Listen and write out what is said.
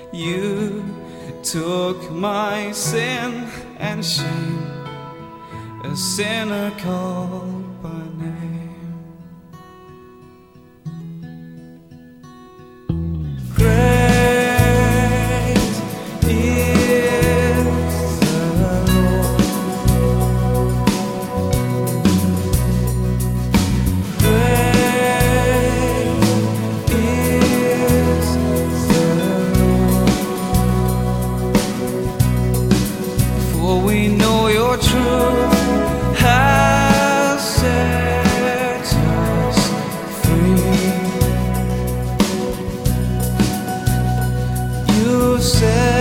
You took my sin and shame, a sinner called by name. Great is the Lord. Great is the Lord. For we know your truth has set us free. You said